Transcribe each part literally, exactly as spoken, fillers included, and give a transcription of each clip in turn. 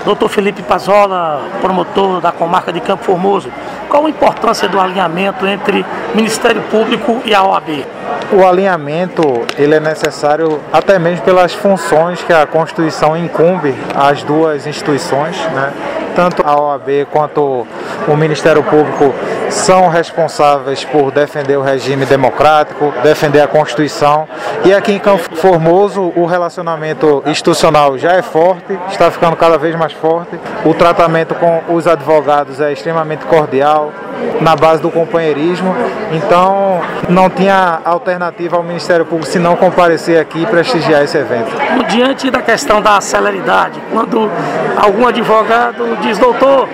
doutor Felipe Pazola, promotor da comarca de Campo Formoso, qual a importância do alinhamento entre Ministério Público e a O A B? O alinhamento ele é necessário até mesmo pelas funções que a Constituição incumbe às duas instituições, né? Tanto a O A B quanto o Ministério Público são responsáveis por defender o regime democrático, defender a Constituição. E aqui em Campo Formoso o relacionamento institucional já é forte, está ficando cada vez mais forte. O tratamento com os advogados é extremamente cordial, na base do companheirismo. Então não tinha alternativa ao Ministério Público se não comparecer aqui e prestigiar esse evento. Diante da questão da celeridade, quando algum advogado diz, doutor,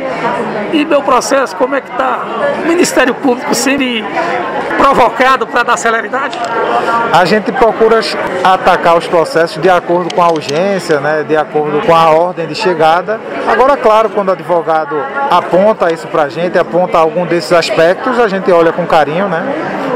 e meu processo, como é que está? O Ministério Público sendo provocado para dar celeridade? A gente procura atacar os processos de acordo com a urgência, né, de acordo com a ordem de chegada. Agora, claro, quando o advogado aponta isso para a gente, aponta algum desses aspectos, a gente olha com carinho, né,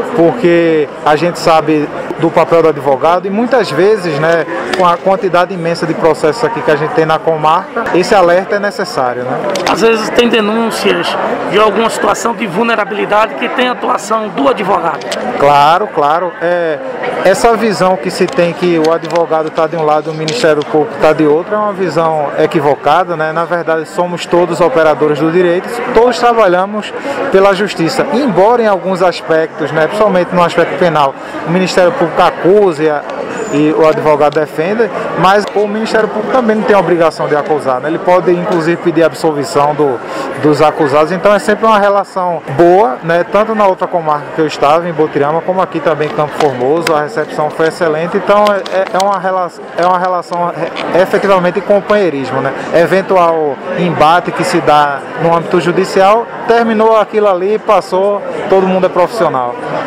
porque a gente sabe do papel do advogado e muitas vezes, né, com a quantidade imensa de processos aqui que a gente tem na comarca, esse alerta é necessário, né? Às vezes tem denúncias de alguma situação de vulnerabilidade que tem atuação do advogado. Claro, claro. É, essa visão que se tem que o advogado está de um lado e o Ministério Público está de outro é uma visão equivocada, né? Na verdade, somos todos operadores do direito, todos trabalhamos pela justiça. Embora em alguns aspectos, né, principalmente no aspecto penal, o Ministério Público acuse a e o advogado defende, mas o Ministério Público também não tem a obrigação de acusar, né? Ele pode inclusive pedir absolvição do, dos acusados, então é sempre uma relação boa, né? Tanto na outra comarca que eu estava, em Botirama, como aqui também em Campo Formoso, a recepção foi excelente, então é, é, uma, relação, é uma relação é, efetivamente de companheirismo, né? Eventual embate que se dá no âmbito judicial, terminou aquilo ali, passou, todo mundo é profissional.